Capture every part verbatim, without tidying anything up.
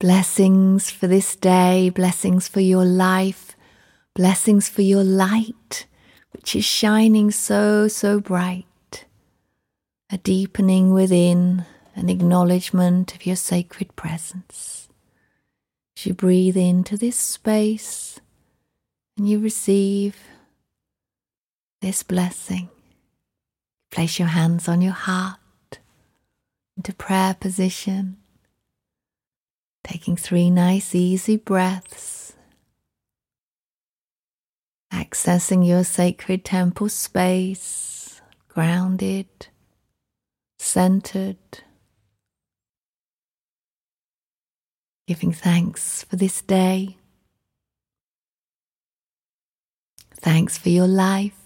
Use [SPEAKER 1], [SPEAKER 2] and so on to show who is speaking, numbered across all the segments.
[SPEAKER 1] Blessings for this day, blessings for your life, blessings for your light, which is shining so, so bright. A deepening within, an acknowledgement of your sacred presence. As you breathe into this space and you receive this blessing, place your hands on your heart into prayer position, taking three nice easy breaths, accessing your sacred temple space, grounded, centered, giving thanks for this day, thanks for your life,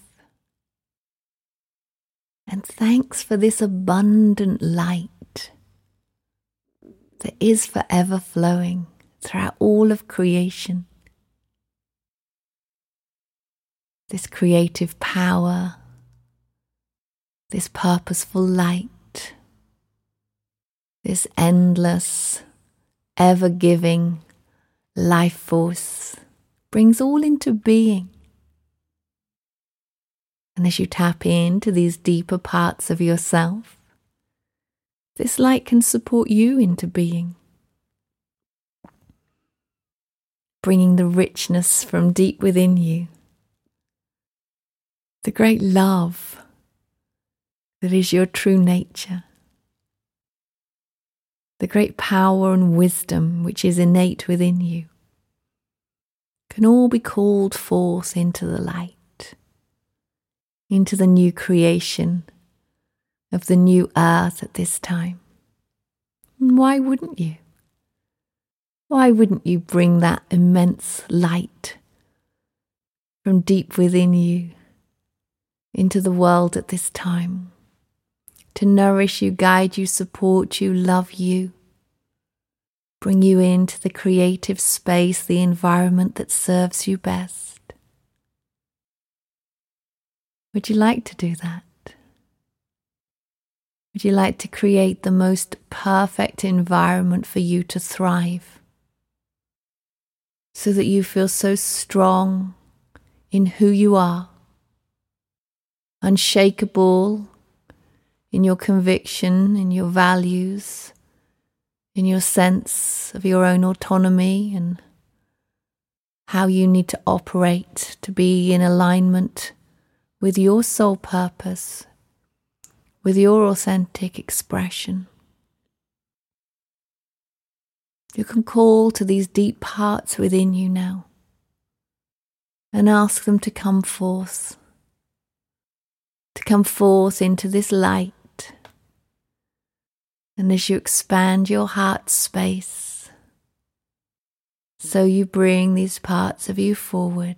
[SPEAKER 1] and thanks for this abundant light that is forever flowing throughout all of creation. This creative power, this purposeful light, this endless, ever-giving life force brings all into being. And as you tap into these deeper parts of yourself, this light can support you into being, bringing the richness from deep within you, the great love that is your true nature, the great power and wisdom which is innate within you, can all be called forth into the light, into the new creation of the new earth at this time. And why wouldn't you? Why wouldn't you bring that immense light from deep within you into the world at this time, to nourish you, guide you, support you, love you, bring you into the creative space, the environment that serves you best? Would you like to do that? Would you like to create the most perfect environment for you to thrive, so that you feel so strong in who you are, unshakable in your conviction, in your values, in your sense of your own autonomy and how you need to operate to be in alignment with your soul purpose, with your authentic expression? You can call to these deep parts within you now and ask them to come forth, to come forth into this light. And as you expand your heart space, so you bring these parts of you forward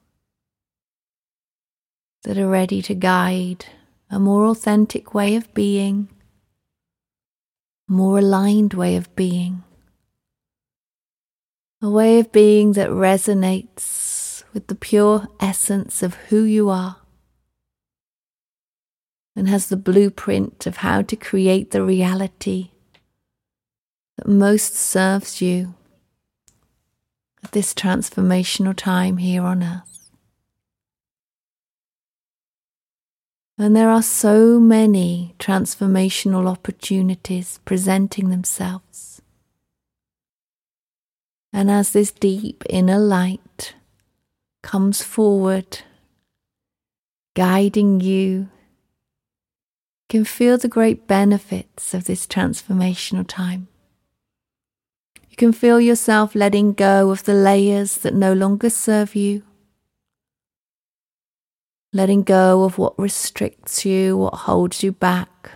[SPEAKER 1] that are ready to guide a more authentic way of being, a more aligned way of being, a way of being that resonates with the pure essence of who you are and has the blueprint of how to create the reality that most serves you at this transformational time here on earth. And there are so many transformational opportunities presenting themselves. And as this deep inner light comes forward, guiding you, you can feel the great benefits of this transformational time. You can feel yourself letting go of the layers that no longer serve you, letting go of what restricts you, what holds you back,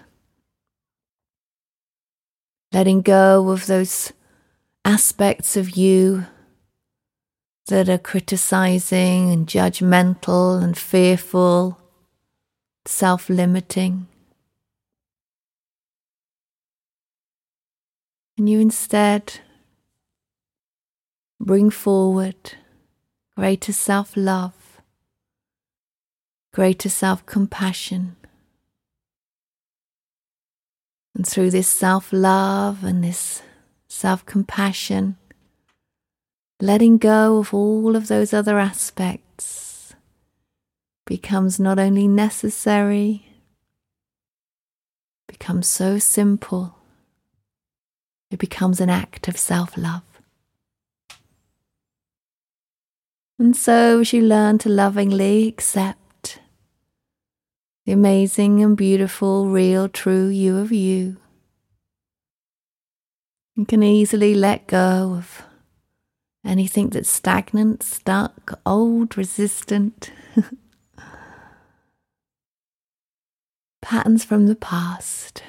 [SPEAKER 1] letting go of those aspects of you that are criticizing and judgmental and fearful, self-limiting. And you instead bring forward greater self-love, greater self-compassion. And through this self-love and this self-compassion, letting go of all of those other aspects becomes not only necessary, becomes so simple, it becomes an act of self-love. And so as you learn to lovingly accept the amazing and beautiful, real, true you of you, you can easily let go of anything that's stagnant, stuck, old, resistant, patterns from the past.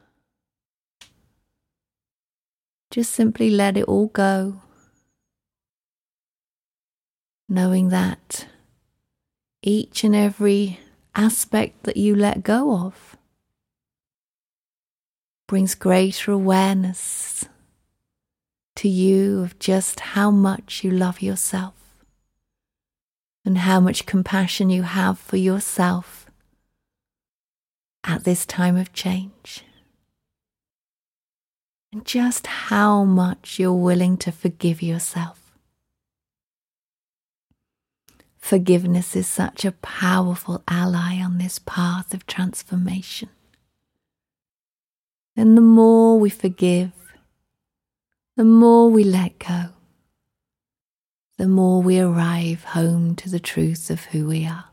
[SPEAKER 1] Just simply let it all go, knowing that each and every aspect that you let go of brings greater awareness to you of just how much you love yourself and how much compassion you have for yourself at this time of change. And just how much you're willing to forgive yourself. Forgiveness is such a powerful ally on this path of transformation. And the more we forgive, the more we let go, the more we arrive home to the truth of who we are.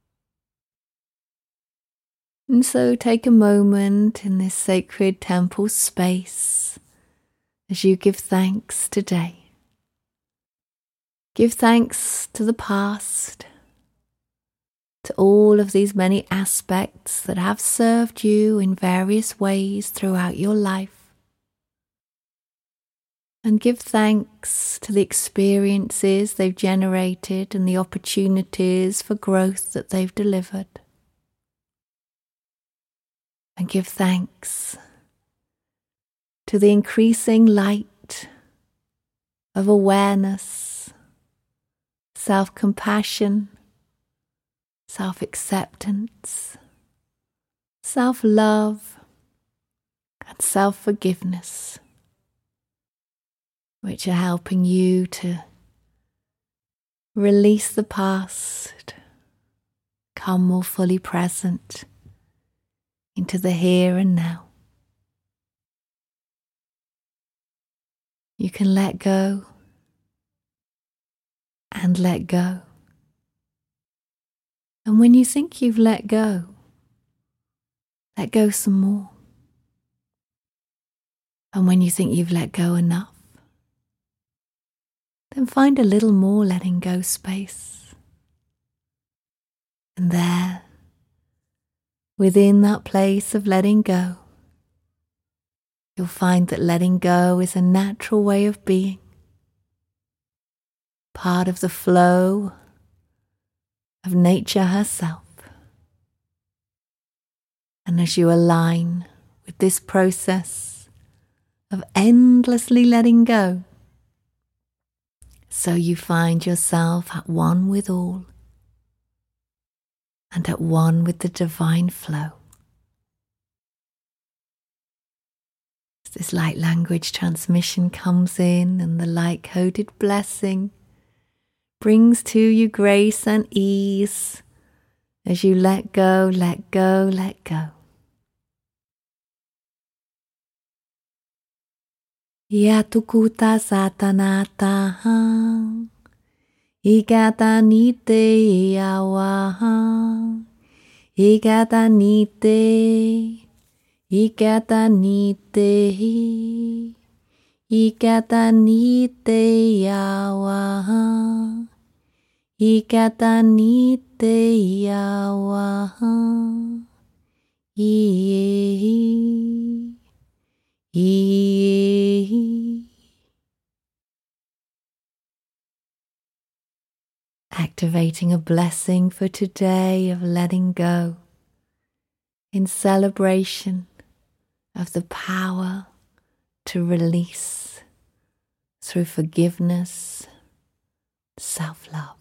[SPEAKER 1] And so take a moment in this sacred temple space as you give thanks today. Give thanks to the past, to all of these many aspects that have served you in various ways throughout your life. And give thanks to the experiences they've generated and the opportunities for growth that they've delivered. And give thanks to the increasing light of awareness, self-compassion, self-acceptance, self-love, and self-forgiveness, which are helping you to release the past, come more fully present into the here and now. You can let go and let go. And when you think you've let go, let go some more. And when you think you've let go enough, then find a little more letting go space. And there, within that place of letting go, you'll find that letting go is a natural way of being, part of the flow of nature herself. And as you align with this process of endlessly letting go, so you find yourself at one with all and at one with the divine flow. As this light language transmission comes in and the light-coded blessing brings to you grace and ease as you let go, let go, let go. Yatukuta satanatahang Ikatanite yawahang Ikatanite Ikatanite Ikatanite yawahang Ikatanite yawahang Ie Ie. Activating a blessing for today of letting go in celebration of the power to release through forgiveness, self-love.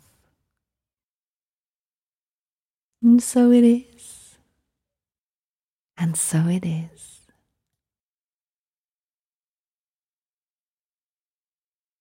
[SPEAKER 1] And so it is, and so it is.